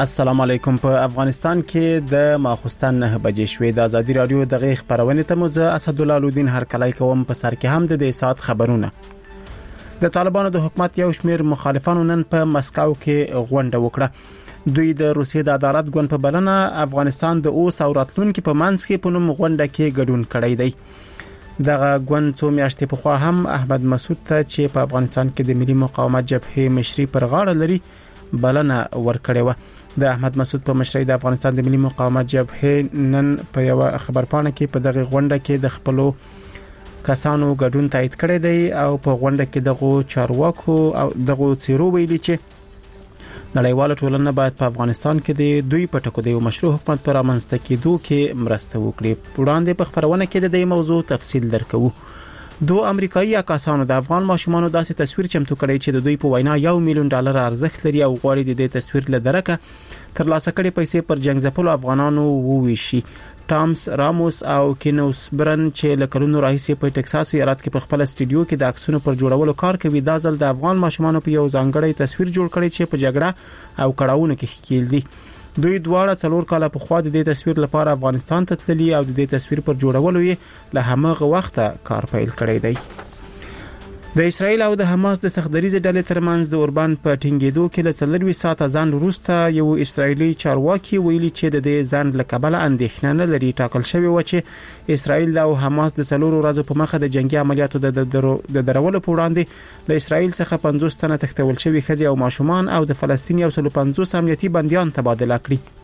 السلام علیکم. په افغانستان کې د ماخوستن 9 بجې شوې د ازادي رادیو دغه خبرونه ته مزه اسدالله الدین هر کلای کوم په سر کې هم د دې سات خبرونه. د طالبانو د حکومت یو شمېر مخالفانو نن په مسکو کې غونډه وکړه. دوی د روسیې د عدالت ګوند په بلنه افغانستان د اوس او راتلونکو په منځ کې په نوم غونډه کې ګډون کړی دی. دغه ګوند څو میاشتې په خوا هم احمد مسعود ته چې په افغانستان کې د ملي مقاومت جبهې مشري پر غاړه لري بلنه ورکړې و. د احمد مسعود په مشرۍ د افغانستان د ملي مقاومت جبهې نن په یو خبرپاڼه کې په دغه غونډه کې د خپلو کسانو ګډون تایید کړی دی او په غونډه کې دغه چارواکو او دغه څیرو ویلي چې نړیواله ټولنه باید په افغانستان کې د دوی په ټکو د مشروع حکومت پر امنځته کېدو کې مرسته وکړي. وړاندې په خبرونه کې د دې موضوع تفصیل درکو. دو امریکایي عکاسانو د افغان ماشومانو داسې تصویر چمتو کړی چې د دوی په وینا $1 میلیون ارزښت لري او غواړي د دې تصویر له درکه ترلاسه کړي پیسې پر جنگ ځپلو افغانانو وویشي. ټامس راموس او کینوس برن چې لکلونو راهیسې په ټکساس ایالت کې په خپل استودیو کې د عکسونو پر جوړولو کار کوي، دا ځل د افغان ماشومانو په یو ځانګړی تصویر جوړ کړی چې په جګړه او کړاوونو کې ښکېل دي. دوی دواړه 4 کاله په خوا د دې تصویر لپاره افغانستان ته تللي او د دې تصویر پر جوړولو یې له همغه وخته کار پیل کړی دی. د اسرایل او د حماس د سختدریزه ډلې ترمنځ د اوربان په ټینګېدو کې له 4 ساعته ځان وروسته یو اسرایلی چارواکي ویلي چې د دې ځان له کبله اندېښنه نه لري. ټاکل شوی و چې اسرایل او حماس د 4 ورځې په مخه د جنگي عملیاتو د درولو په وړاندې له اسرایل څخه 50 تنه تښتول شوي ښځې او ماشومان او د فلسطین 150 امنیتي بنديان تبادله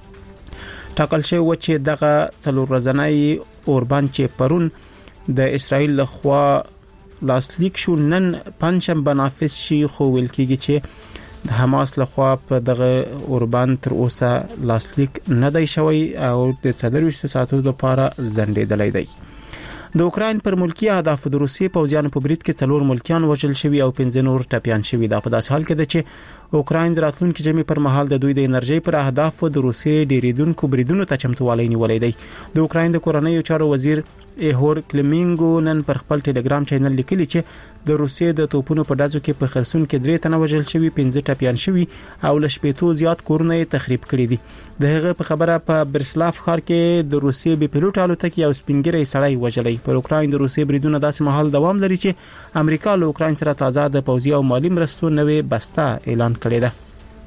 کړي. ټاکل شوی و چې دغه 4 ورځنی اوربان چې پرون د اسرایل لخوا لاسلیک شو نن پنځم بنافس شي، خو ویل کېږي چې د حماس لخوا په دغه اوربان تر اوسه لاسلیک نه دی شوی او د 24 ساعتونو لپاره ځنډېدلی دی. د اوکراین پر ملکی اهداف د روسیې پوځیانو په برید کې 4 ملکیان وژل شوي او 15 نور ټپیان شوي. دا په داسې حال کې ده چې اوکراین د راتلونکي جمعې پر مهال د دوی د انرژي پر اهداف د روسیې ډیریدونکو بریدونو ته چمتووالی نیولې دی. د اوکراین د کورنیو چارو وزیر ایهور کلمینګو نن پر خپل ټلګرام چینل لیکلی چې د روسیې د توپونو په ډزو کې په خرسون کې 3 تنه وژل شوي، 15 ټپیان شوي او ل 80 زیات کورونه تخریب کړي دي. د هغه په خبره په برسلاف ښار کې د روسیې بي پيلوټ الوتکې او سپینګری سړی وژلې. پر اوکراین د روسیې بریدونه داسې مهال دوام لري چې امریکا له اوکراین سره تازه د پوځي او مالی مرستو نوې بسته اعلان کړې ده.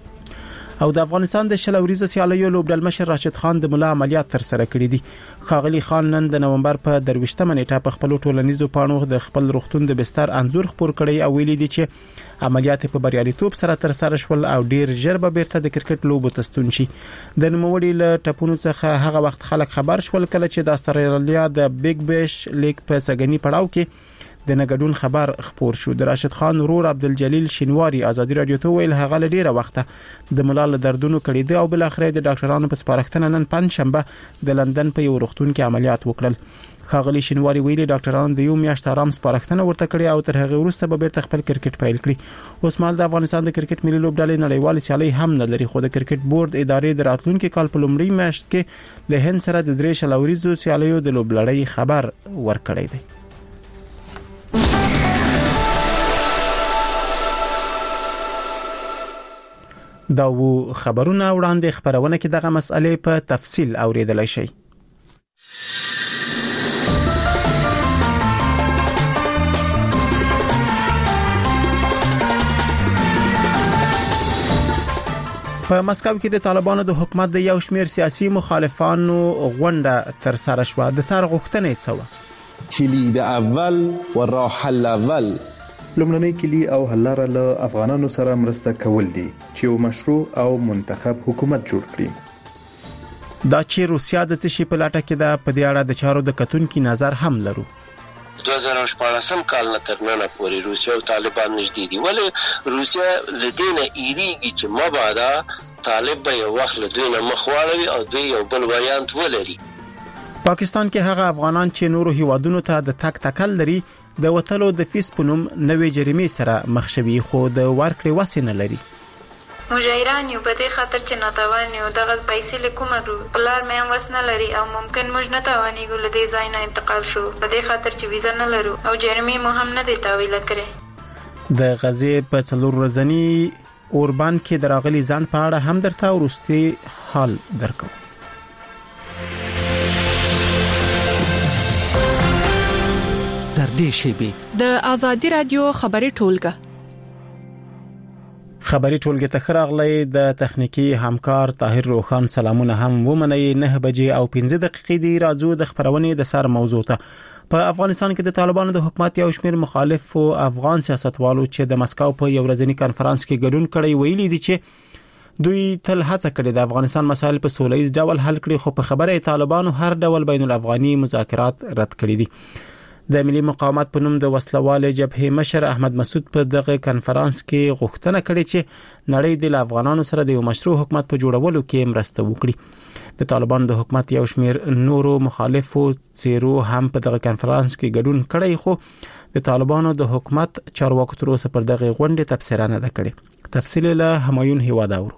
او د افغانستان د شلوریزه سیالیو لوبډل مشر راشد خان د ملا عملیات تر سره کړی دي. خاغلی خان نن د نومبر په 23 نیټه په خپل ټولنیزو پاڼو د خپل روغتون د بستر انزور خبر کړی او ویلي دي چې عملیات په بریالیتوب سره تر سره شول او ډیر ژر به بیرته د کرکټ لوبو ته ستون شي. د نوموړي له ټپونو څخه هغه وخت خلک خبر شول کله چې د استرالیا د بیگ بیش لیگ په سګنی پړاو کې د نګډون خبر خبر شو. د راشد خان ورور عبدالجلیل شینواری ازادي رادیو ته ویل هغه لډیره وخته د ملال دردونو کړي دي او بل اخر د ډاکټرانو په سپارښتنه نن پنځشنبه د لندن په یو روغتون کې عملیات وکړل. خاغلی شینواری ویلي ډاکټرانو د یو میاشت آرام سپارښتنه ورته کړې او تر هغه وروسته به بیرته خپل کرکټ پیل کړي. اوس مال د افغانستان د کرکټ ملي لوبډلې نړیوال سیالي هم نه لري، خو د کرکټ بورډ ادارې د راتلونکي کال په لومړۍ میاشت کې له هند سره د 3 شلوریزو سیالیو د لوبلړۍ خبر ورکړی دی. دا و خبرونه وړاندې خبرونه کې دغه مسئلې په تفصیل اوریدلای شئ. په مسکو کې د طالبانو د حکومت د یو شمېر سیاسي مخالفانو غونډه تر سره شوه. د سر غوښتنې څه کلید اول و راه الاول لومړنۍ کلی او حل لاره له افغانانو سره مرسته کول دي چې یو مشروع او منتخب حکومت جوړ کړي. دا چې روسیا د څه شي په لاټه کې ده په دې اړه د چارو د کتونکو نظر هم لرو. 2014 کال نه تر نن پورې روسیا او طالبان نږدې دي، ولی روسیا لدینه ایریږي چې مبادا طالب به یو وخت له دوی نه مخ واړوي او دوی یو بل وایانت ولري. پاکستان کې هغه افغانان چې نورو هیوادونو ته د تک تکل لري د وټلو د فیس په نوم نوې جریمې سره مخ شوي، خو د ورکړې وسې نه لري. مجاهران یو په دې خاطر چې ناتوان یو دغه پیسې لیکومه ګرو پلار مې هم وسنه لري او ممکن موږ نه توانې ګول دې ځای نه انتقال شو په دې خاطر چې ویزا نه لرو او جریمې مو هم نه دی تاویل کړي. د غزې په 4 ورځنی اوربان کې دراغلي ځان په اړه هم درته ورستي حال درکو. در دې شیبه د آزادي رادیو خبري ټولګه ته خراغلی د تخنیکی همکار طاهر روخان سلامونه هم ومني. 9 بجې او 15 دقیقې دی. راځو د خبرونې د سر موضوع ته. په افغانستان کې د طالبانو د حکومت یو شمېر مخالف او افغان سیاستوالو چې د مسکو په یو ورځنی کانفرنس کې ګډون کړی ویلي دي چې دوی تل هڅه کړې د افغانستان مسایل په سولهییز ډول حل کړي، خو په خبره طالبانو هر ډول بین الافغاني مذاکرات رد کړي دي. د ملي مقاومت په نوم د وسلوال جبهه مشر احمد مسعود په دغه کانفرنس کې غوښتنه کړې چې نړۍ د افغانانو سره د یو مشروع حکومت په جوړولو کې مرسته وکړي. د طالبانو د حکومت یو شمېر نورو مخالفو څیرو هم په دغه کانفرنس کې ګډون کړی، خو د طالبانو د حکومت چارواکو تر اوسه پر دغه غونډه تبصره نه کړې. تفصیل له همایون هیواداور.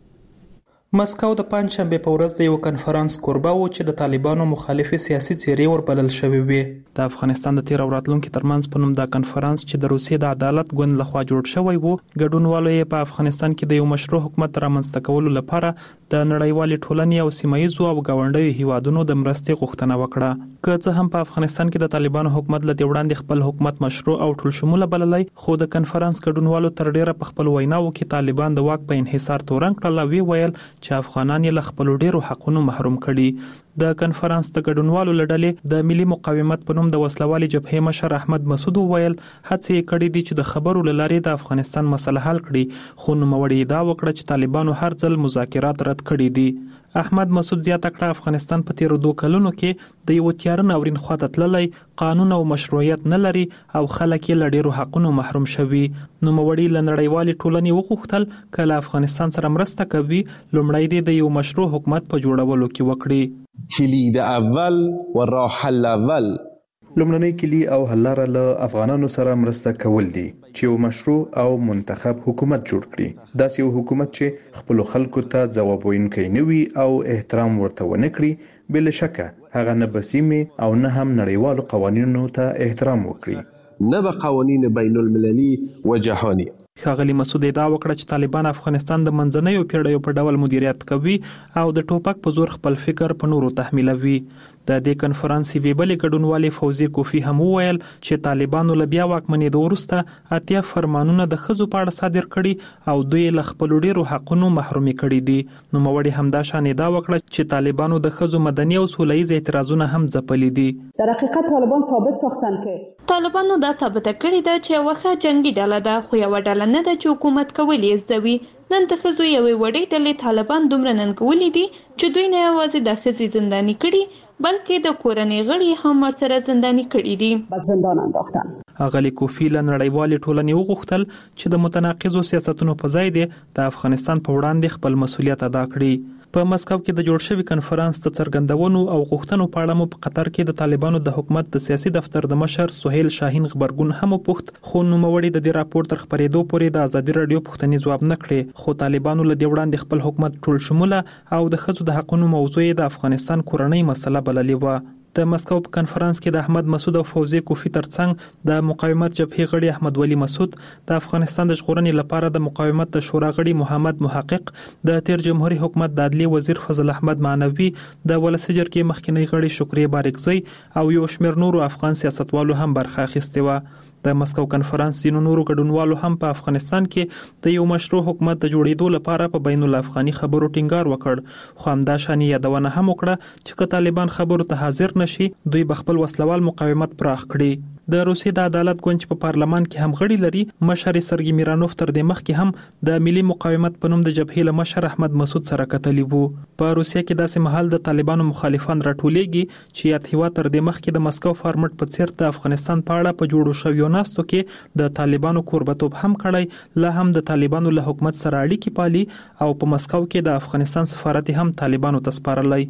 مسکو د پنځشنبه په ورځ د یو کانفرنس کوربه و چې د طالبانو مخالف سیاسي څیرې وربلل شوې وي. د افغانستان د تیر راتلونکو ترمنځ په نوم د کانفرنس چې د روسیې د عدالت ګوند لخوا جوړ شوی وو، ګډونوالو یې په افغانستان کې د یو مشروع حکومت رامنځته کولو لپاره د نړیوالې ټولنې او سیمایي او ګاونډیو هیوادونو د مرستې غوښتنه وکړه. که څه هم په افغانستان کې د طالبانو حکومت له وړاندې خپل حکومت مشروع او ټول شموله بللی، خو د کانفرنس ګډونوالو تر ډیره په خپل ویناو کې طالبان د واک په انحصار تورن کړل او ویل چې افغانان یې له خپل ډیرو حقونو محروم کړي. د کانفرنس د ګډونوالو لړلې د ملي مقاومت په نوم د وسلوال جبهه مشر احمد مسعود ویل هڅې کړې دي چې د خبرو لارې د افغانستان مسله حل کړي، خو نوموړي دا وکړه چې طالبانو هر ځل مذاکرات رد کړي دي. احمد مسعود زیاته کړه افغانستان په تیر 2 کلونو کې د یو تیار ناورین خواته تللی، قانون او مشروعیت نه لري او خلک یې له ډیرو حقونو محروم شوي. نوموړي له نړیوالې ټولنې وغوښتل کله افغانستان سره مرسته کوي لومړی د یو مشروع حکومت په جوړولو کې وکړي. کلید اول و راه حل اول لومړنۍ کلی او حل لاره له افغانانو سره مرسته کول دي چې یو مشروع او منتخب حکومت جوړ کړي. داسې یو حکومت چې خپل خلکو ته ځواب ویونکی نه وي او احترام ورته ونه کړي، بل شکه هغه نه بسیمه او نه هم نړیوالو قوانینو ته احترام وکړي، نه به قوانین بین المللي و جهانی. ښاغلي مسعود دا وکړه چې طالبان افغانستان د منځنیو پیړیو په ډول مدیریت کوي او د ټوپک په زور خپل فکر په نورو تحمیلوي. د دې کانفرنس یوې بلې ګډونوالې فوزي کوفی هم وویل چې طالبانو له بیا واکمنېدو وروسته 80 فرمانونه د ښځو په اړه صادر کړي او دوی له خپلو ډیرو حقونو محرومي کړي دي. نوموړي همدا شان دا وکړه چې طالبانو د ښځو مدني او سولهییز اعتراضونه هم ځپلي دي. در حقیقت طالبان ثابت ساختن که طالبانو دا ثابته کړې ده چې یوه ښه جنگي ډله ده، خو یوه ډله نه ده چې حکومت کول یې زده وي. نن د ښځو یوې وړې ډلې طالبان دومره ننګولي دي چې دوی نه یوازې د ښځې زنداني کړي بلکې د کورنۍ غړي هم ورسره زنداني کړي دي. به زندان انداختن. اغلی کوفی له نړیوالې ټولنې وغوښتل چې د متناقضو سیاستونو په ځای دی د افغانستان په وړاندې خپل مسؤلیت ادا کړي. په مسکو کې د جوړ شوی کانفرنس د څرګندونو او غوښتنو په اړه مو په قطر کې د طالبانو د حکومت د سیاسي دفتر د مشر سهیل شاهین خبرګون هم پوښت، خو نوموړي د دې راپور تر خبرېدو پورې د ازادي رادیو پوښتنې ځواب نه کړې. خو طالبانو له دې وړاندې خپل حکومت ټول شموله او د ښځو د حقونو موضوع د افغانستان کورنۍ مسله بللې و. د مسکو په کانفرنس کې د احمد مسعود او فوزي کوفی ترڅنګ د مقاومت جبهه غړي احمد ولی مسعود، د افغانستان د ژغورنې لپاره د مقاومت د شورا غړي محمد محقق، د تیر جمهوریت حکومت د عدلیې وزیر فضل احمد معنوي، د ولسی جرګې مخکنی غړي شکریه بارکزی او یو شمېر نورو افغان سیاستوالو هم برخه اخیستې و. د مسکو کانفرنس ځینو نورو ګډونوالو هم په افغانستان کې د یو مشروع حکومت د جوړېدو لپاره په بین الافغاني خبرو ټینګار وکړ، خو همدا شان یادونه هم وکړه چې که طالبان خبرو ته حاضر نشي دوی به خپل وسلوال مقاومت پراخ کړي. د روسیې د عدالت ګوند په پارلمان کې هم غړي لري مشر سرګي میرانوف تر دې مخکې هم د ملي مقاومت په نوم د جبهې له مشر احمد مسعود سره کتلی وو. په روسیې کې داسې مهال د طالبانو مخالفان راټولېږي چې یاتهوا تر دې مخکې د مسکو فارمټ په څیر د افغانستان په اړه په جوړو شویو ناستو کې د طالبانو کوربتوب هم کړی، لا هم د طالبانو له حکومت سره اړیکې پالي او په مسکو کې د افغانستان سفارت هم طالبانو ته سپارلی.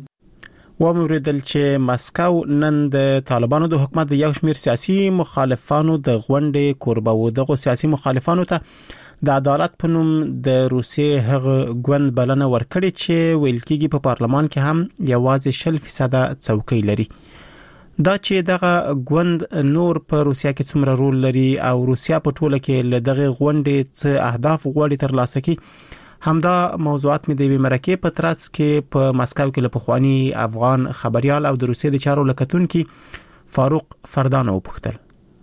وموردل چې مسکو نن د طالبانو د حکومت د یو شمېر سیاسي مخالفانو د غونډې کوربه و. دغه سیاسي مخالفانو ته د عدالت په نوم د روسیې هغه ګوند بلنه ورکړي چې ویل کېږي په پارلمان کې هم یوازې 0% څوکۍ لري. دا چې دغه غوند نور په روسیا کې څومره رول لري او روسیا په ټوله کې له دغه غونډې څخه اهداف غوړي ترلاسه کړي همدا موضوعات مې د وی مرکه په ترڅ کې په مسکو کې له پخوانی افغان خبريال او د روسیې د چارو لکتونکو فاروق فردانو وپوښتل.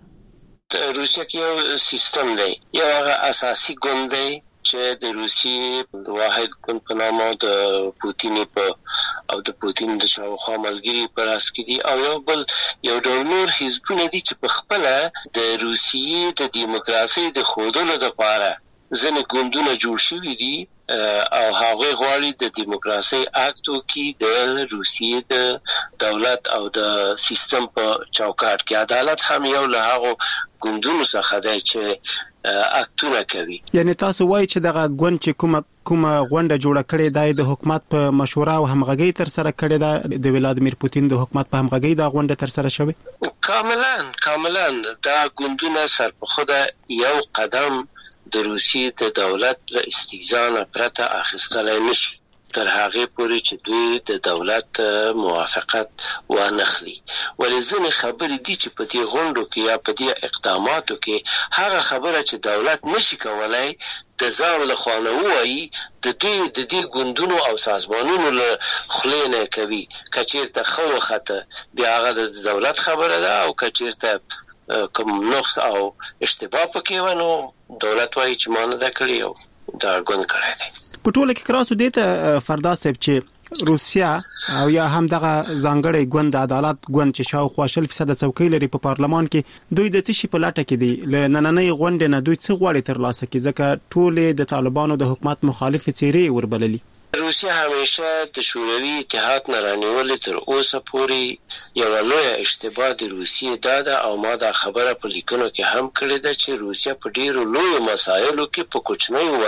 روسیا کې یو سیستم دی، یو اساسي ګوند دی چې د روسیې د واحد ګوند په نامه د پوتین او د پوتین د شاوخوا ملګری پر اس کې دي، او یو ډول نور حزبونه دي چې په خپل د روسیې د دیموکراسي د خودلو لپاره ځنې ګوندونه جوړ شوي دي او هغه غواړي د دیموکراسي اکټو کې د روسیې د دولت او د سیستم په چوکاټ کې عدالت هم یو له هغه ګوندونو څخه دی چې اکټونه کوي. یعنی تاسو وایي چې دغه ګوند چې کومه غونډه جوړه کړې ده د حکومت په مشوره او همغږي تر سره کړې ده د ولادیمیر پوتین د حکومت په همغږي دا غونډه تر سره شوه؟ کاملا دا ګوندونه سر په خوده یو قدم د روسیې د دولت له استئذان پرته اخیستلای نشي تر هغه پورې چې دوی د دولت موافقت ونخلي. ولې خبرې دي چې په دې غونډو کې یا په دې اقداماتو کې هغه خبره چې دولت نشي کولای د ځان له خوا وایي د دې ګوندونو او سازمانونو له خلینه کوي. کچیرته خو خطه بیا هغه د دولت خبره ده او کچیرته کوم نقص او اشتباه پکې ونه دولت وایي چې ما نه کړی او دا ګوند کړی دی. په ټوله کې کراسو دته فردا صاحب چې روسیا او یا هم دغه ځانګړی ګوند عدالت ګوند چې شاوخوا 40% څوکۍ لري په پارلمان کې دوی د تشي په لاټه کې دي ل نننۍ غونډې نه دوی څه غواړي ترلاسه کړي ځکه ټول د طالبانو د حکومت مخالف څیرې وربللي. روسیا همیشه د شوروي اتحاد نه رانیولې تر اوسه پورې یو لوی اشتباه د روسیې داده او ما دا خبره په لیکنو کې هم کړې ده چې روسیا په ډیرو لوی مسایلو کې په کوچنیو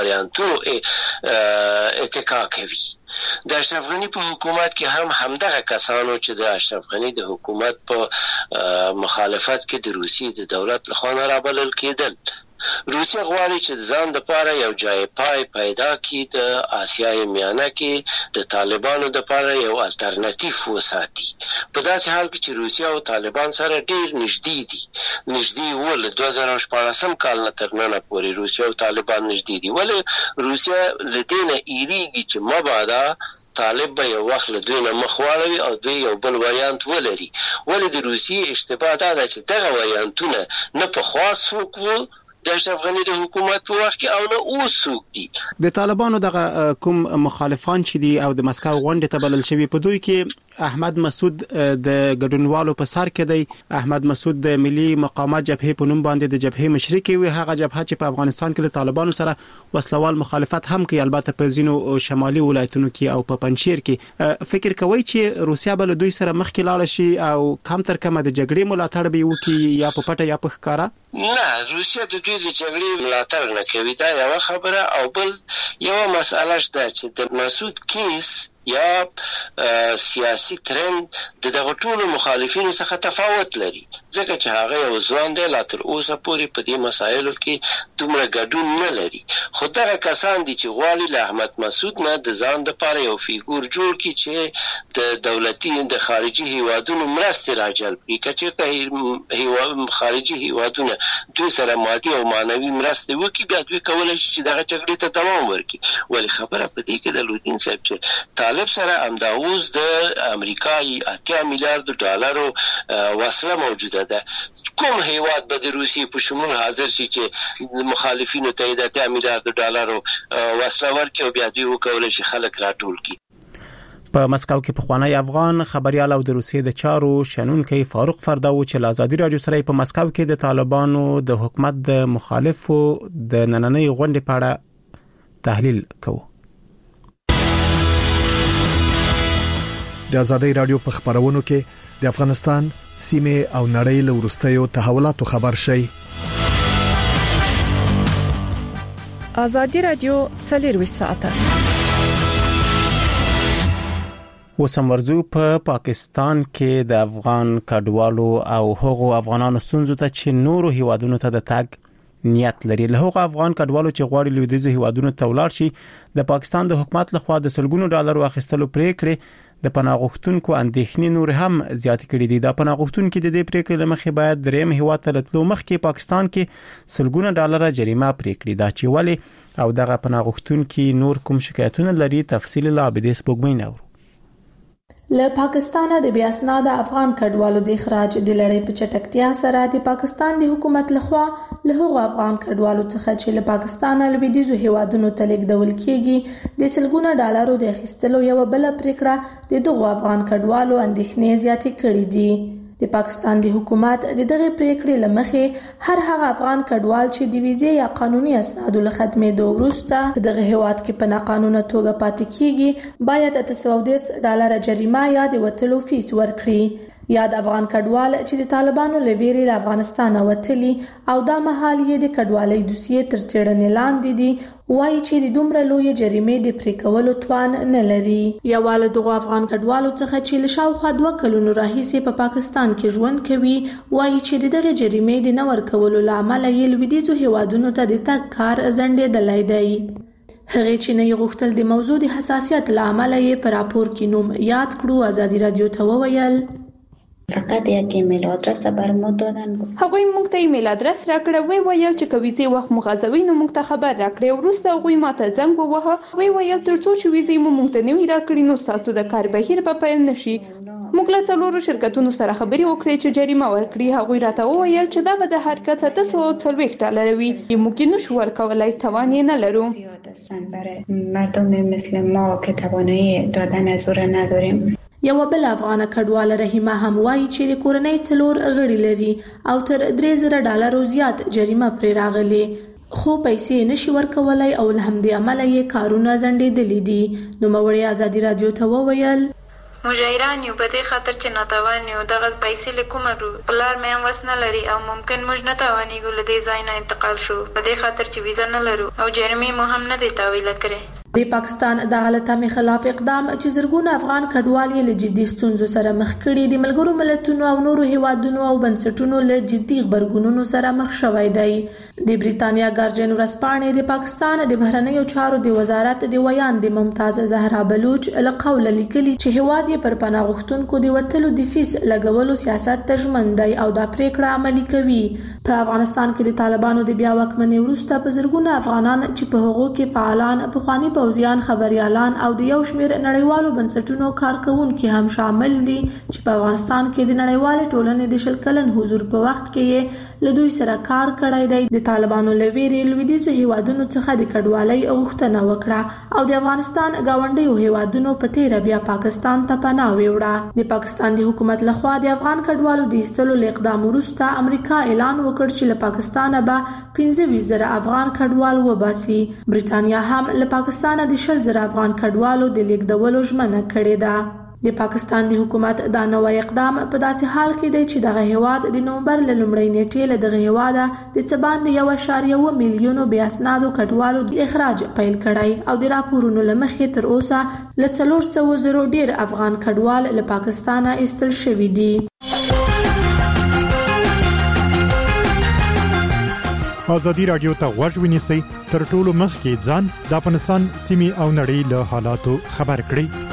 وریانتونو اتکا کوي. د اشرف غنی په حکومت کې همدغه کسانو چې د اشرف غنی د حکومت په مخالفت کې د روسیې د دولت لخوا رابلل کېدل. روسیا غواړي چې ځان د پاره یو ځای پیدا کړي د آسیای میانه کې د طالبانو د پاره یو الټرناتیو وساتي. په داسې حال کې چې روسیا او طالبان سره ډیر نږدې ول 2014 کال نه تر نن پورې روسیا او طالبان نږدې دي. ولې روسیا لدینه ایریږي چې مبادا طالب به یو وخت له دوی نه مخ واړوي او دوی یو بل وریانت ولري. ولې د روسیې اشتباه ده چې دغه وریانتونه نه په خاص وکړو د اشرف غنی د حکومت په وخت کې او نه اوس څوک دي. د طالبانو دغه کوم مخالفان چې دي او د مسکو غونډه ته بلل شوی په دوی کې احمد مسعود د ګډونوالو په سر کې دی. احمد مسعود د ملي مقاومت جبهه په نوم باندې د جبهه مشرک وي، هغه جبهه چې په افغانستان کې د طالبانو سره وسلوال مخالفت هم کوي، البته په ځینو شمالي ولایتونو کې او په پنځیر کې. فکر کوي چې روسیا بل دوی سره مخ کې لاړ شي او کم تر کمه د جګړې ملاتړ به وکړي یا په پټه یا په ښکارا؟ نه، روسیا د دوی د جګړې ملاتړ نه کوي، دا یو خبره. او بل یو مسله شته چې د مسعود کیس یا سیاسي ترند د دغه ټولو مخالفینو څخه تفاوت لري، ځکه چې هغه یو ځوان دی لا تر اوسه پورې په دې مسایلو کې دومره ګډون نه لري. خو دغه کسان دي چې غواړي له احمد مسعود نه د ځان لپاره یو فیګور جوړ کړي چې د دولتي د خارجي هیوادونو مرستې راجلب کړي. که چېرته خارجي هیوادونه دوی سره مادي او معنوي مرستې وکړي بیا دوی کولی شي چې دغه جګړې ته دوام ورکړي. ولې خبره په دې کې د لودین صاحب چې طالب سره امداوز د امریکایي 8 میلیارډ ډالرو وسله موجوده ده. کوم هیواد به د روسیې په شمول حاضر شي چې مخالفینو ته د 8 میلیارډ ډالرو وسله ورکړي او بیا دوی وکولای شي خلک راټول کړي؟ په مسکو کې پخوانی افغان خبريال او د روسیې د چارو شنونکي فاروق فرداو چې له آزادي رادیو سره په مسکو کې د طالبانو د حکومت د مخالفو د نننۍ غونډې په اړه تحلیل کوي. د آزادۍ رادیو په خبرونو کې د افغانستان سیمه او نړۍ له وروستیو تحولاتو خبر شي. آزادۍ رادیو 24 ساعته وسمورځو په پاکستان کې د افغان کډوالو او هغو افغانانو ستونزو ته چې نورو هیوادونو ته د تګ نیت لري. له هغو افغان کډوالو چې غواړي لویدیځو هیوادونو ته ولاړ شي د پاکستان د حکومت لخوا د سلګونو ډالر واخیستلو پریکړه د پناه غوښتونکو اندېښنې نور هم زیات کړي دي. د پناه غوښتونکو د دې پریکړې لمخې باید دریم هیواد ته تلو مخکې پاکستان کې سلګونه ډالر جریمه پریکړي دا چې ولی او دغه پناه غوښتونکو نور کوم شکایتونه لري. تفصیل لا عبدیس بوګمین اور له پاکستانه د بیا اسناد افغان کډوالو د اخراج د لړۍ په چټکتیا سره د پاکستان د حکومت لخوا له هغو افغان کډوالو څخه چې له پاکستانه لویدیځو هیوادونو ته لیږدول کیږي د سلګونه ډالرو د اخیستلو یو بل پریکړه د دغو افغان کډوالو اندېښنې زیاتې کړې دي. د پاکستان د حکومت د دغه پریکړې لمخې هر هغه افغان کډوال چې د ویزې یا قانوني اسنادو له ختمېدو وروسته په دغه هیواد کې په ناقانونه توګه پاتې کیږي باید $810 جریمه یا د وتلو فیس ورکړي. یا د افغان کډوال چې د طالبانو له ویرې له افغانستان وتلي او دا مهال یې د کډوالۍ دوسیې تر څېړنې لاندې دي وایي چې د دومره لوی جریمې د پرې کولو توان نه لري. یواله دغه افغان کډوالو څخه چې له شاوخوا 2 کلونو راهیسې په پاکستان کې ژوند کوي وایي چې دغه جریمې د نه ورکولو له امله یې لویدیځو هیوادونو ته د تګ کار ځنډېدلی دی. هغه چې نه غوښتل د موضوع د حساسیت له امله یې په راپور کې نوم یاد کړو. آزادي رادیو ته وویل فقط یک ایمیل آدرس بر ما دادن. هغوی موږ ته ایمیل آدرس راکړه وی ویل چې کویزې وخت مغازوي نو موږ ته خبر راکړي. وروسته هغوی ماته زنګ ووهه وی ویل ترڅو چې ویزې مو موږ ته نوي راکړي نو تاسو د کار بهیر په پیل نشي. موږ له څلورو شرکتونو سره خبرې وکړې چې جریمه ورکړي. هغوی راته وویل چې دا به د حرکت $840 وي. موږ نشو ورکولای توان یې نه لرو. برای مردم مثل ما که توانایی دادن زور نداریم. یو بل افغان کډوال رحیمه هم وایي چې د کورنۍ 4 غړي لري او تر $3,000 زیات جریمه پرې راغلي خو پیسې نشي ورکولای او له همدې امله یې کارونه ځنډېدلي دي. نو موري آزادي رادیو ته وویل مجاهران یو په دې خاطر چې ناتوان یو دغه پیسې له کومه ګرو پلار مې هم وس نه لري او ممکن موږ نه توانېږو له دې ځای نه انتقال شو په دې خاطر چې ویزا نه لرو او جرمې مو هم نه دی تاویله کړې. د پاکستان د حالتامې خلاف اقدام چې زرګونه افغان کډوال یې له جدي ستونزو سره مخ کړي د ملګرو ملتونو او نورو هیوادونو او بنسټونو له جدي غبرګونونو سره مخ شوی دی. د بریتانیا ګارډین ورځپاڼې د پاکستان د بهرنیو چارو د وزارت د ویان د ممتاز زهرا بلوچ له قوله لیکلي چې هیواد یې پر پناه غوښتونکو د وتلو د فیس لګولو سیاست ته ژمن دی او دا پریکړه عملي کوي. په افغانستان کې د طالبانو د بیا واکمنۍ وروسته په زرګونه افغانان چې په هغو کې فعالان پخواني پوځیان خبريالان او د یو شمېر نړیوالو بنسټونو کارکونکو هم شامل دي چې په افغانستان کې د نړیوال ټولنې د 10 کلن حضور په وخت کې له دوی سره کار کړی دی. د طالبانو لویری لویدیځو هیوادونو څخه د کډوالۍ غوښتنه وکړه او د افغانستان گاونډیو هیوادونو په تیر بیا پاکستان ته پناه وړه. د پاکستان د حکومت لخوا د افغان کډوالو د ایستلو اقدام وروسته امریکا اعلان وکړ چې له پاکستانه به 15,000 افغان کډوال وباسي. بریتانیا هم له پاکستانه د 10,000 افغان کډوالو د لیږدولو ژمنه کړې ده. د پاکستان د حکومت دا نوی اقدام په داسې حال کې دی چې دغه هیواد د نومبر له لومړۍ نیټې له دغه هیواده د څه باندې 1.1 میلیونو بې اسنادو کډوالو د اخراج پیل کړی او د راپورونو له مخې تر اوسه له 400,000 ډیر افغان کډوال له پاکستانه ایستل شوي دي. آزادی رادیو ته غوږ ونیسئ تر ټولو مخکې ځان د افغانستان سیمې او نړۍ له حالاتو خبر کړئ.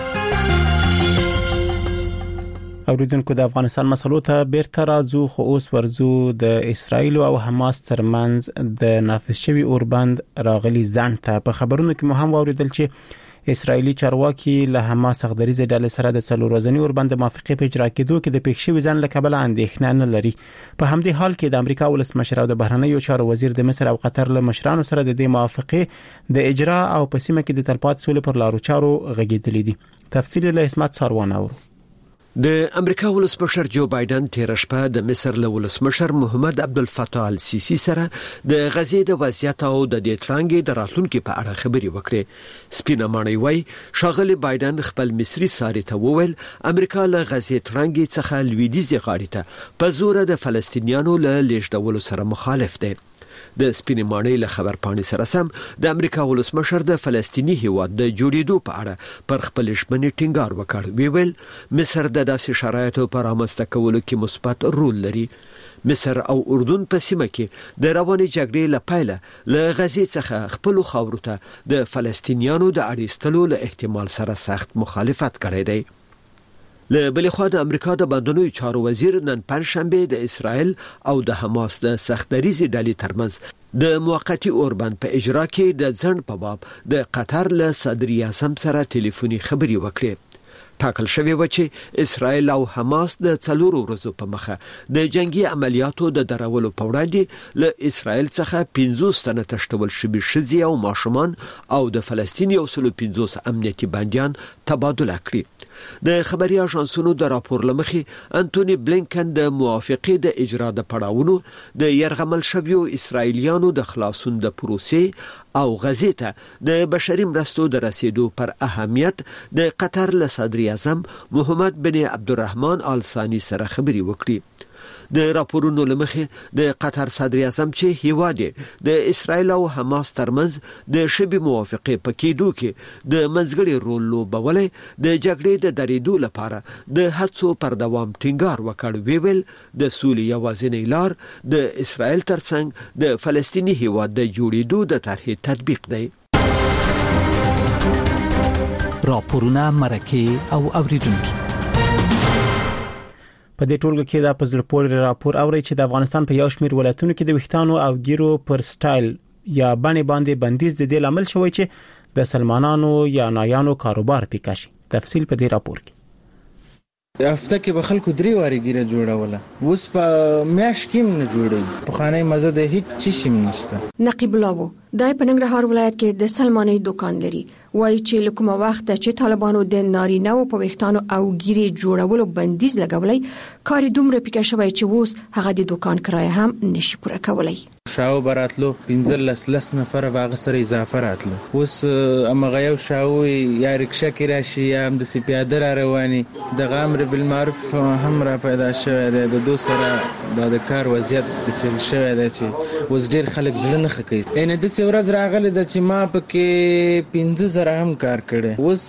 اوریدونکو د افغانستان مسلو ته بیرته راځو خو اوس ورځو د اسرایل او حماس ترمنځ د نافذ شوی اوربند راغلي ځان ته. په خبرونو کې مو هم اوریدل چې اسرایلی چارواکي له حماس غدریزه ډلې سره د 4 ورځنی اوربند موافقه په اجرا کېدو کې د پېښې ځان له کبله اندېښنه نه لري. په همدې حال کې د امریکا ولسمشر او د بهرنیو چارو وزیر د مصر او قطر له مشرانو سره د دې موافقه د اجرا او په سیمه کې د تلپات سولې پر لارو چارو غږیدلې دي. تفصیل له اسمت ساروان اورو. د امریکا ولسمشر جو بایدن تیر شپه د مصر له ولسمشر محمد عبدالفتاح السیسی سره د غزې د وضعیت او د دې ترانګې د راتلونکو په اړه خبرې وکړې. سپینه ماڼۍ وای شاغلی بایدن خپل مصری ساري ته وویل امریکا له غزې ترانګې څخه لویدیځي غاړې ته په زور د فلسطینیانو له لیږدولو سره مخالف دی. د سپینې ماڼۍ له خبرپاڼې سره سم د امریکا ولسمشر د فلسطینی هیواد د جوړېدو په اړه پر خپل ژمنې ټینګار وکړ. ویل مصر د داسې شرایطو پر رامنځته کولو کې مثبت رول لري. مصر او اردن په سیمه کې د روانې جګړې له پیله له غزې څخه خپل خاورو ته د فلسطینیانو د اړیستلو له احتمال سره سخت مخالفت کړی دی. له بل خو د امریکا د بندونو چارو وزیر نن پنځشنبه د اسرائیل او د حماس د سختدریزي ډلې ترمنځ د موقتی اوربند په اجرا کې د ځند په باب د قطر له صدر اعظم سره ټلیفوني خبري وکړه. ټاکل شوی و چې اسرائیل او حماس د 4 ورځو په مخه د جنگي عملیاتو د درولو په وړاندې له اسرائیل څخه 50 تنه تشتول شوي شذي او ماشومان او د فلسطین یو 150 امنیتي بنديان تبادله کړي. د خبري اژانسونو د راپور لمخې انټونی بلینکن د موافقې د اجرا د پړاوونو د يرغمل شویو اسرائیلیانو د خلاصون د پروسې او غزې ته د بشري مرستو د رسیدو پر اهمیت د قطر له صدر اعظم محمد بن عبدالرحمن آل ثانی سره خبري وکړي. د راپورونو لمخې د قطر صدر اعظم چې هیواده د اسرائیل او حماس ترمنځ د شبي موافقه پکېدو کې د منځګړي رول لوبولې د جګړې د درېدو لپاره د هڅو پر دوام ټینګار وکړ. ویل د سولې یوازینی لار د اسرائیل ترڅنګ د فلسطیني هیواد د جوړېدو د طرحې تطبیق دی. راپورونه مرکه او اوریدونکو په دې ټولګه کې دا په زړه پورې راپور اوري چې د افغانستان په یو شمېر ولایتونو کې د وښتانو او ګیرو پر سټایل یا باندې بندیز د دې لامل شوی چې د سلمانانو یا نایانو کاروبار پیکاشي. تفصیل په دې راپور کې. هفته کې به خلکو 3 واری ګیره جوړوله، اوس په میاش کې نه جوړي، په خانه مزه د هیڅ چی شي نشته. نقیب الله دای په ننګرهار ولایت کې د سلماني دکان لري، وایي چې لکه وخت چې طالبانو د نارینه او په وختانو او ګیره جوړولو بندیز لګولای، کار دومره پکې شوی چې اوس هغه د دکان کرایه هم نشي پوره کولای. شاو براتلو 15 نفر واغ سره اضافه راتلو، اوس امغه یو شاو یا رکشا کې راشي یا هم د سپیاده را رواني، د امر بالمعروف هم را پیدا شوی دی. د دو سره د کار وضعیت د سل شوی دی چې اوس ډیر خلک ځل نه خکې. ان د څو ورځ راغله د چې ما پکې 15000 هم کار کړي، اوس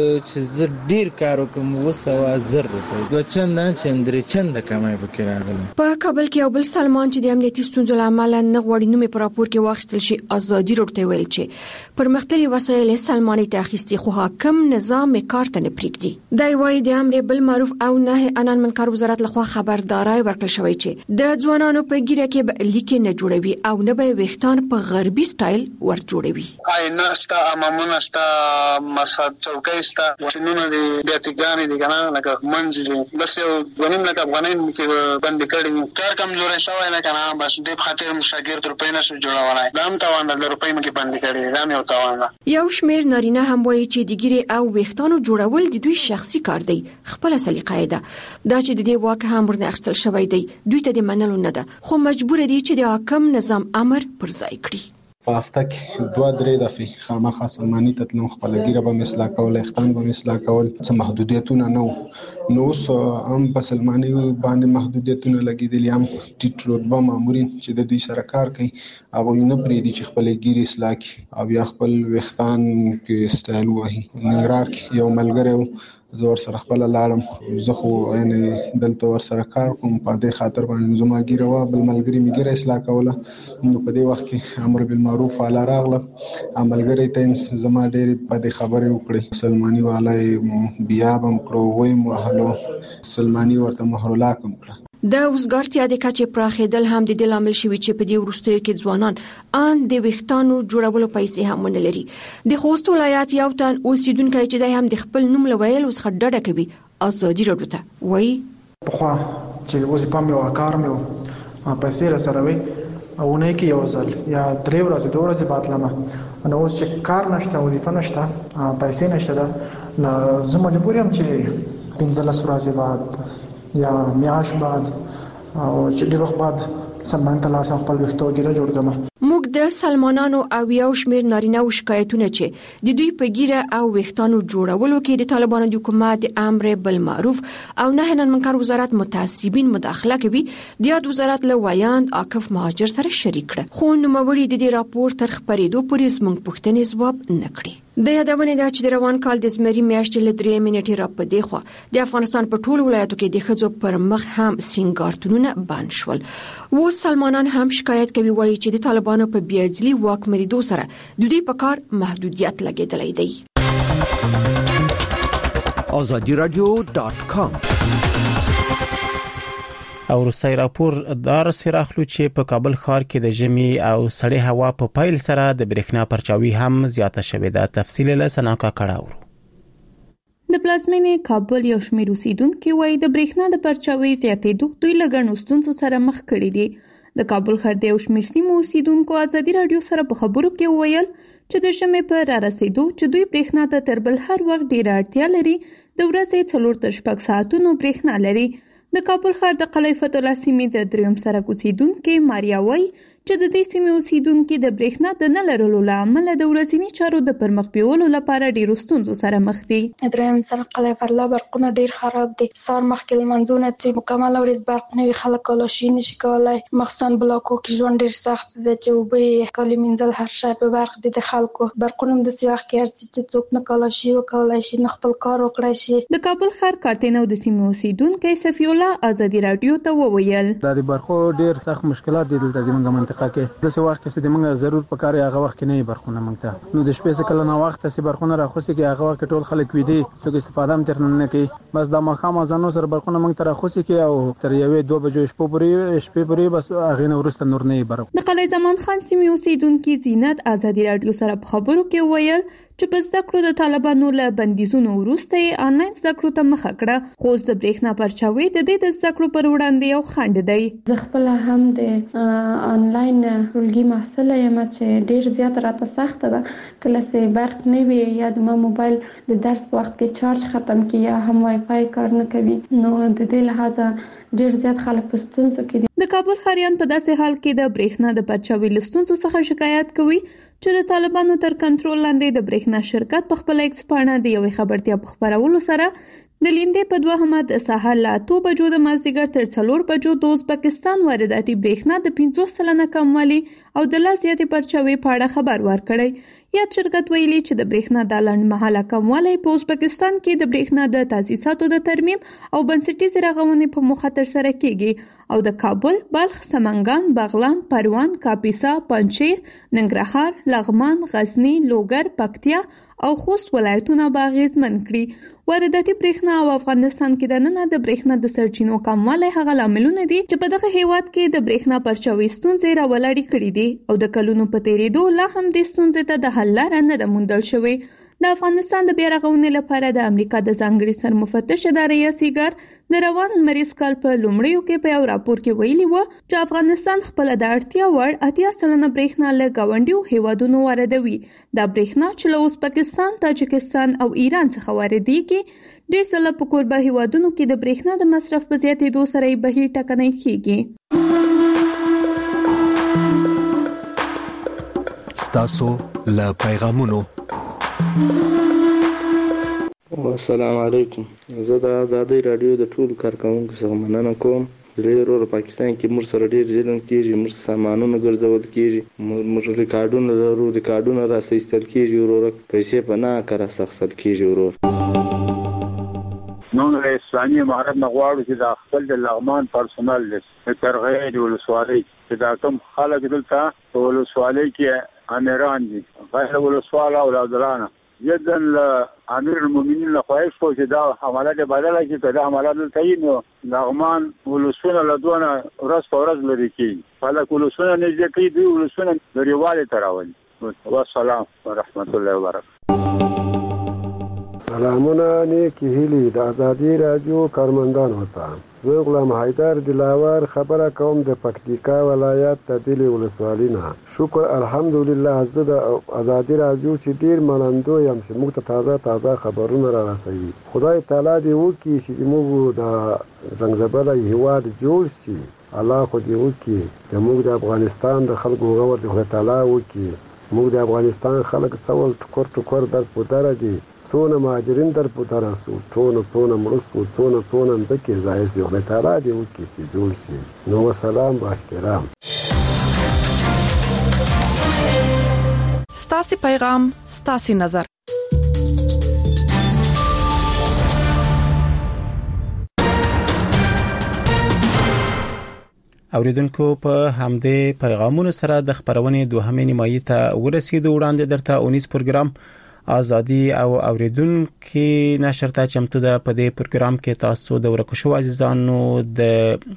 چې زه ډیر کار وکم اوس 1000 روپۍ دوه چند نه چندري چند کمای پکې راغله. په کابل کې یو بل سلمان چې د امنیتي ستونزو لامل نه غوړي نومې پر راپور کې واخیستل شي ازادي روغتیا ویل چې پرمختللي وسایل سلماني ته اخیستي خو حاکم نظام کار ته نه پریږدي. دا وایي د امر بالمعروف او نهي عن المنکر وزارت لخوا خبرداري ورکړل شوې چې د ځوانانو په ګیره کې به لیک نه جوړوي او نه به وختان په غربي سټایل ور جوړوي. آینه ستا امامونه ستا مسحب چوکۍ ستا وشنونه دي بیاتګان دي کنه لکه منځ دي بس یو غنیم لکه افغانان کې بند کړي کار کمزوري شوی نه کنه بس دې خاطر مشاګرد روپۍ نه شو جوړولای دام توان د روپۍ مکه بند کړي دام یو توان. یو شمیر نارینه هم وایي چې د ګیره او وختانو جوړول د دوی شخصي کار دی، خپل سلیقه ده. دا چې د دې واک هم ورنه اخستل شوی دی دوی ته د منلو نه ده، خو مجبور دي چې د حاکم نظام امر پر ځای کړي. په هفته کې 2-3 دفعې خامخا سلماني ته تلم، خپل ګیره به مثلا کول، اختان به مثلا کول، څه محدودیتونه نو اوس هم په سلماني باندې محدودیتونه لګیدلي، هم ټیټ رتبه مامورین چې د دوی سره کار کوي هغه نه پریدي چې خپل ګیره اصلاح کړي او یا خپل وختان کې سټایل وهي. ننګرهار کې یو ملګری زور سره خپل لاړم، زه خو یعنی دلته ور سره کار کوم په دې خاطر باندې زما ګیره وا بل ملګری میګره اصلاح کوله، نو په دې وخت کې امر بالمعروف علی راغله، عملګری ته زما ډېر په دې خبرې وکړي، سلماني والای بیا بم کړو وای محلو سلماني ورته محرولا کوم کړه. د وزګارتیا د کچې پراخېدل هم د دې لامل شوی چې په دې وروستیو کې ځوانان ان د وختانو جوړولو پیسې هم نه لري. د خوست ولایت یو تن اوسیدونکو چې د هم د خپل نوم لویل اوس خډډه کوي ازادي راډیو ته وایي په خوا چې اوس په مې وکړ مې پیسې را سره وي او نه کې یو ځل یا 3 ورځې 2 ورځې باتلم نو اوس چې کار نشته وظیفه نشته پیسې نشته نو زه مجبور یم چې 15 ورځې بعد یا میاش بعد او چې ډیر وخت بعد سلمان ته لاړ خپل وختو ګیره جوړ کړم. موږ د سلمانانو او یو شمیر نارینه او شکایتونه چې د دوی په ګیره او وختانو جوړولو کې د طالبانو د حکومت امر بالمعروف او نهي عن المنکر وزارت متعصبین مداخله کوي د یاد وزارت له ویاند عاکف مهاجر سره شریک کړ، خو نوموړي د دې راپور تر خبرېدو پورې زموږ پوښتنې ځواب نه کړې. د یادونه ده چې د روان کال د زمري میاشتې له 3 منټې را پدې خو د افغانستان په ټولو ولایتو کې د ښځو پر مخ هم سینګارتونونه بند شول. و سلمانان هم شکایت کوي وایي چې د طالبانو په بیاجلی واکمریدو سره د دوی په کار محدودیت لګیدلی دی. azadiradio.com. او روسي راپور دار سراخلو چې په کابل ښار کې د ژمي او سړې هوا په پایل سره د برېښنا پرچاوي هم زیاته شوې ده. تفصیل له سناکا کړهورو. د پلازمینې کابل یو شمېر اوسیدونکو وایي د برېښنا د پرچاوي زیاتېدو دوی له ګڼو ستونزو سره مخ کړي دي. د کابل ښار د یو شمېر سیمو اوسیدونکو ازادي رادیو سره په خبرو کې وویل چې د ژمي په رارسېدو چې دوی برېښنا ته تر بل هر وخت ډېره اړتیا لري، د ورځې 4 ساعتونو برېښنا لري. د کابل ښار د قلعه فتح الله سیمې د دریم سرک اوسیدونکو ماریا وایي چې د دې سیمې اوسیدونکو د برېښنا د نه لرلو له امله د ورځني چارو د پرمخ بیولو لپاره ډېرو ستونزو سره مخ دي. دریم سرک قلعه فتح الله برقونه ډېر خراب دي. سهار مخکې لمانځونه چې مکمل ورځ برق نه وي، خلک کلاشي نشي کولای. مخصوصا بلاکو کې ژوند ډېر سخت دی چې اوبه کالي مینځل هر شی په برق دي. د خلکو برقونه د سیاح کې ارزي چې څوک نه کلاشي وکولای شي، نه خپل کار وکړای شي. د کابل ښار کارتنو د سیمې اوسیدونکو صفی الله ازادي رادیو ته وویل د برقو ډېر سخت مشکلات دي دلته د موږ منطقه کې. د څه وخت کې د موږ ضرور پکاره هغه وخت کې نه برقونه موږ ته نو د شپې څخه کله نه وخت چې برقونه راخوسي کې هغه وخت ټول خلک وي دي څوک استفاده هم ترنه نه کوي. بس د مخامه ځانو سره برقونه موږ ته راخوسي کې او تر 1-2 بجو شپې پورې بس هغه نه ورسته نور نه برق. د قلعه زمان خان سیمې اوسیدونکو زینت ازادي رادیو سره په خبرو کې ویل چې په زده کړو د طالبانو له بندیزونو وروسته آنلاین زده کړو ته مخه کړه، خو د برېښنا پرچاوي د دې د زده کړو پر وړاندې یو خنډ دی. زه خپل هم د آنلاین ټولګي محصل یم چې ډېر زیات راته سخت ده. کله چې برق نه وي یا د موبایل د درس وخت کې چارج ختم کی یا هم وای فای کار نه کوي، نو د دې لحاظه ډېر زیات خلک په ستونزو کې دي. د کابل ښاریان په داسې حال کې د برېښنا د پرچاوي لستونزو څخه شکایت کوي چې د طالبانو تر کنټرول لاندې د برېښنا شرکت په خپل ایکس پاڼه د یوې خبرتیا په خبرولو سره د لیندې په 2 د سهار له 8 بجو د مازدیګر تر 4 بجو د ازبکستان وارداتي برېښنا د 50% کموالی او د لا زیاتې پرچاوي په اړه خبر ورکړی. یا شرکت ویلي چې د برېښنا د لنډمهاله کموالی په ازبکستان کې د برېښنا د تاسیساتو د ترمیم او بنسټیزې رغونې په موخه ترسره کیږي او د کابل، بلخ، سمنګان، بغلان، پروان، کاپیسا، پنجشیر، ننګرهار، لغمان، غزنی، لوګر، پکتیا او خوست ولایتونه باغیزمن کړي. وارداتي برېښنا او افغانستان کې د نن د برېښنا د سرچینو کموالی هغه لاملونه دي چې په دغه هیواد کې د برېښنا پرچاوي ستونزې راولاړې کړې دي او د کلونو په تیریدو لا هم د ستونزې ته د حل لاره نه ده موندل شوې. د افغانستان د بیا رغونې لپاره د امریکا د ځانګړي سرمفتش ادارې سیګار د روان لمریز کال په لومړیو کې په یو راپور کې ویلي و چې افغانستان خپل د اړتیا وړ 80% برېښنا له ګاونډیو هیوادونو واردوي. دا برېښنا چې له ازبکستان، تاجکستان او ایران څخه واردېږي ډېر ځله په کوربه هیوادونو کې د برېښنا د مصرف په زیاتېدو سره یې بهیر ټکنی کیږي. ستاسو له پیغامونو. السلام علیکم. زه د ازادي رادیو د ټولو کارکونکو څخه مننه کوم. ډېر پاکستان کې موږ سره ډېر ظلم کیږي، موږ سامانونه ګرځول کیږي، موږ ریکارډونه لرو، ریکارډونه راستل کیږي، ورور پیسې په نه کار سخصل کیږي. ورور نو د اسلامي امارت نغواړو چې د خپل د لغمان پرسونل د ترغیب ولسوالۍ چې دا کوم خلک دلته ولسوالۍ کې امیران دي، غیر ولسوال اولادلانه جدن امیر المؤمنین له خواهش کو چې دا حملات بدله شي، که دا حملات دلته یې نو لغمان ولسونه له دونه ورځ په ورځ لرې کېږي. خلک ولسونه نږدې کوي، دوی ولسونه لرېوالي ته راولي. والسلام ورحمت الله وبرکاته. سلامونه نیکی هیلی د ازادي رادیو کارمندانو ته. زه غلام حیدر دلاور خبره کوم د پکتیکا ولایت د دلی ولسوالۍ نه. شکر الحمدلله زه د ازادي رادیو چې ډیر منندو یم چې موږ ته تازه خبرونه را رسوي. خدای تعالی دې وکړي چې موږ د زنګزبله هیواد جوړ شي. الله خو دې وکړي چې موږ د افغانستان د خلکو غوړ د خدای تعالی وکړي. موږ د افغانستان خلک څول ټکور در پودره دي، څونه مهاجرین در پودره سو، څونه مړه سو، څونه ځکه ځای سي. خدای تعالی دې وکړي چې جوړ شي. نو سلام با احترام. ستاسو پیغام ستاسو نظر. اوریدونکو په همدې پیغامونو سره د خبرونې دوهمې نیمایي ته ورسېدو. وړاندې درته اونیس پروګرام ازادي او اوریدونکو نشر ته چمتو ده. په دې پروګرام کې تاسو د ورکشو عزیزانو د